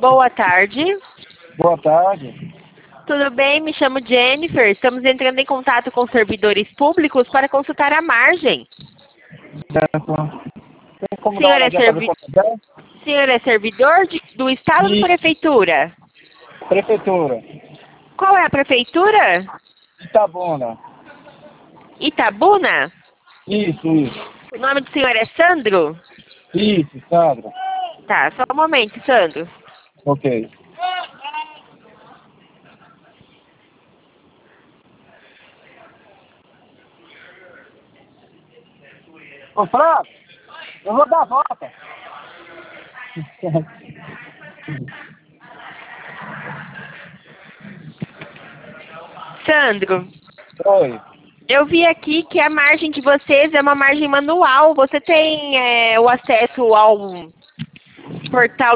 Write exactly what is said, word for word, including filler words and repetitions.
Boa tarde. Boa tarde. Tudo bem? Me chamo Jennifer. Estamos entrando em contato com servidores públicos para consultar a margem. Tem como dar Senhor uma é, olhadinha pra ver servi... quanto é? Senhor é servidor de... do Estado ou Isso. Prefeitura? Prefeitura. Qual é a prefeitura? Itabuna. Itabuna? Isso, isso. O nome do senhor é Sandro? Isso, Sandra. Tá, só um momento, Sandro. Ok. Ô, Flávio, eu vou dar a volta. Sandro, Oi. eu vi aqui que a margem de vocês é uma margem manual. Você tem é, o acesso ao portal